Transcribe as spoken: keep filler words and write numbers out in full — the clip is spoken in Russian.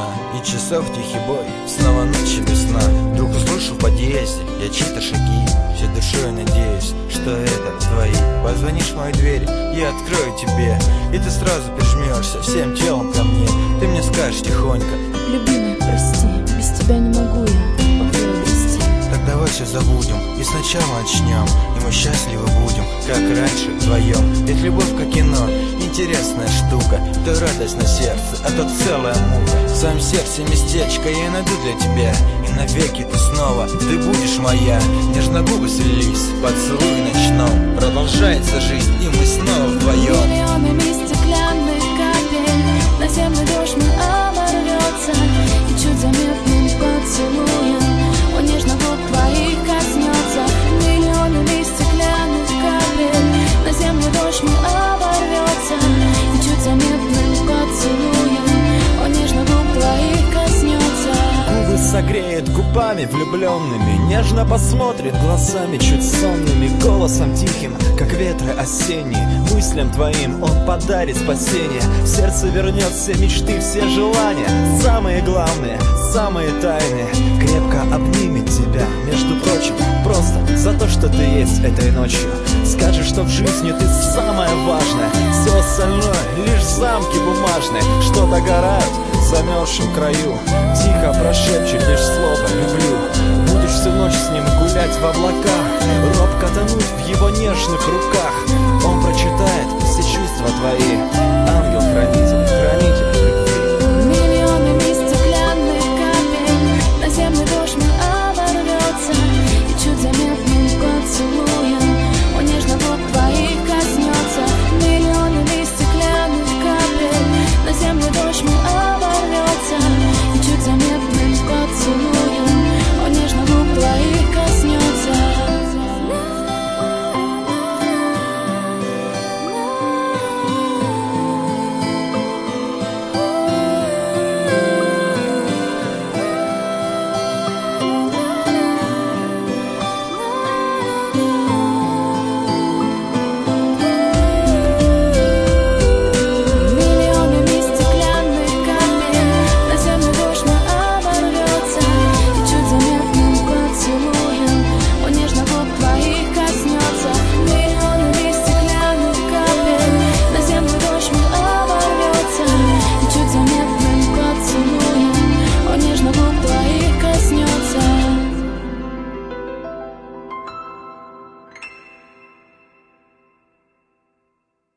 и часов тихий бой. Снова ночь и весна. Вдруг услышу в подъезде я чьи-то шаги. Всей душой надеюсь, что это твои. Позвонишь в мою дверь, я открою тебе, и ты сразу прижмешься всем телом ко мне. Ты мне скажешь тихонько: любимый, прости, без тебя не могу я по краю брести. Так давай все забудем и сначала начнем, и мы счастливы будем, как раньше вдвоем. Ведь любовь как кино, интересная штука. То радость на сердце, а то целая мука. В своем сердце местечко я найду для тебя, и навеки ты снова, ты будешь моя. Нежно губы слились, поцелуй ночном. Продолжается жизнь, и мы снова вдвоем. Миллионами стеклянных капель на землю дождь мой оборвется, и чуть заметным поцелуем он нежно губ твоих коснется. Миллионами стеклянных капель на землю дождь мой оборвется, и чуть заметным поцелуем он нежно губ твоих коснется. Губы согреет губами влюбленными, нежно посмотрит глазами чуть сонными, голосом тихим, как ветры осенние. Мыслям твоим он подарит спасение, в сердце вернет все мечты, все желания. Самые главные, самые тайные, крепко обнимет тебя, между прочим, просто за то, что ты есть этой ночью. Скажешь, что в жизни ты самое важное, все остальное лишь замки бумажные, что догорают в замерзшем краю. Тихо прошепчет лишь слово «люблю». Будешь всю ночь с ним гулять в облаках, робко тонуть в его нежных руках. Он прочитает все чувства твои, а